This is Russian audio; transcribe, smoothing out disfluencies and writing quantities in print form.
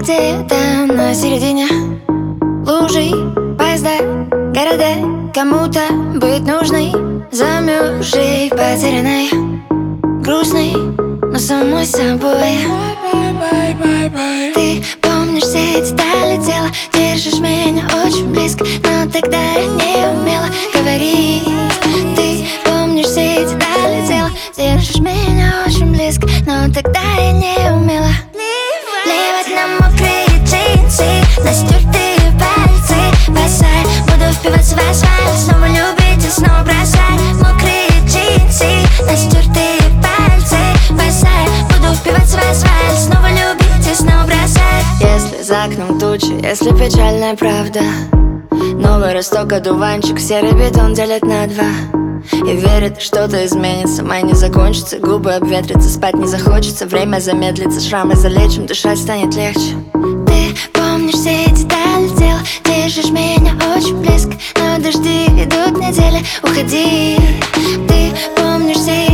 где-то на середине лужи, поезда, города. Кому-то быть нужной, замерзшей, потерянной, грустной, но самой собой. Ты помнишь все детали тела, держишь меня очень близко, но тогда я не умела говорить. Ты помнишь все детали тела, держишь меня очень близко, но тогда я не умела. Плевать на мокрые джинсы, на стертые пальцы, босая, буду впиваться в асфальт, снова любить и снова бросать. Мокрые джинсы, на стертые пальцы, босая, буду впиваться в асфальт, снова любить и снова бросать. Если за окном тучи, если печальная правда, новый росток, одуванчик, серый бетон делят на два. И верит, что-то изменится, май не закончится, губы обветрятся, спать не захочется, время замедлится, шрамы залечим, дышать станет легче. Ты помнишь все детали тела, держишь меня очень близко, но дожди идут недели, уходи. Ты помнишь все